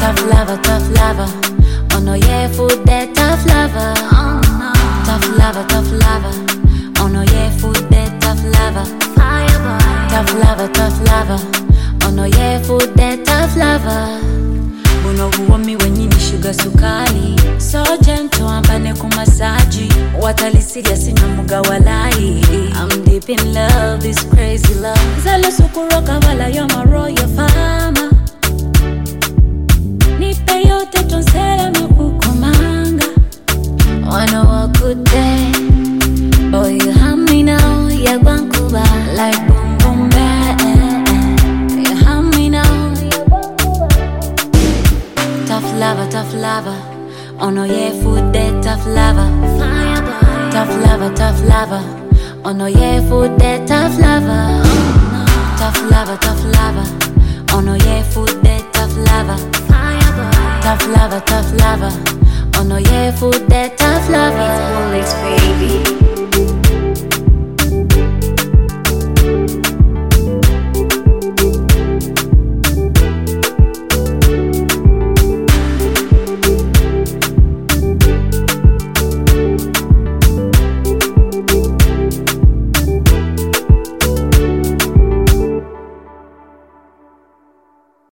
Tough lover, tough lover. Oh no, yeah, food that tough lover. Oh no. Tough lover, tough lover. Oh no, yeah, food that tough lover. Fire boy. Tough lover, tough lover. Oh no, yeah, food that tough lover. Buno buwami wenyini sugar sukali. So gentle, ambane kumasaji. Watali serious na muga walai. I'm deep in love, this crazy love. Zalo sukuroka wala you're my royal farmer. Nipe yote tonsela makukumanga. Wanna walk good day. Boy, you have me now, yeah, Vancouver. Like boom boom bang. You have me now, yeah, Vancouver. Tough lover, tough lover. Oh no, yeah, food that tough lover. Fire boy. Tough lover, tough lover. Oh no, yeah, food that tough lover. Oh no. Tough lover, tough lover. Oh no, yeah, food that tough lover. Fire boy. Tough lover, tough lover. Oh no, yeah, food that tough lover. Bullets, baby.